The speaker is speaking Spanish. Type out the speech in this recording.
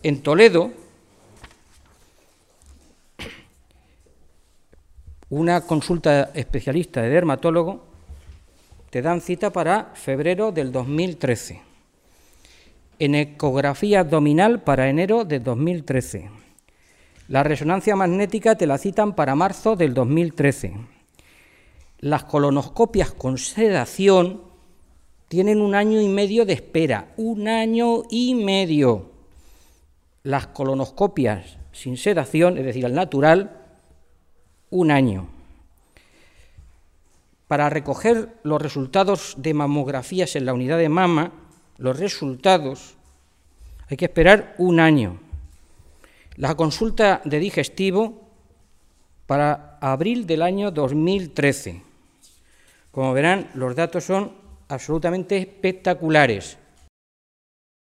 En Toledo, una consulta especialista de dermatólogo te dan cita para febrero del 2013. En ecografía abdominal para enero del 2013. La resonancia magnética te la citan para marzo del 2013. Las colonoscopias con sedación tienen 1 año y medio de espera, 1 año y medio. Las colonoscopias sin sedación, es decir, al natural, 1 año. Para recoger los resultados de mamografías en la unidad de mama, los resultados, hay que esperar 1 año. La consulta de digestivo para abril del año 2013. Como verán, los datos son absolutamente espectaculares.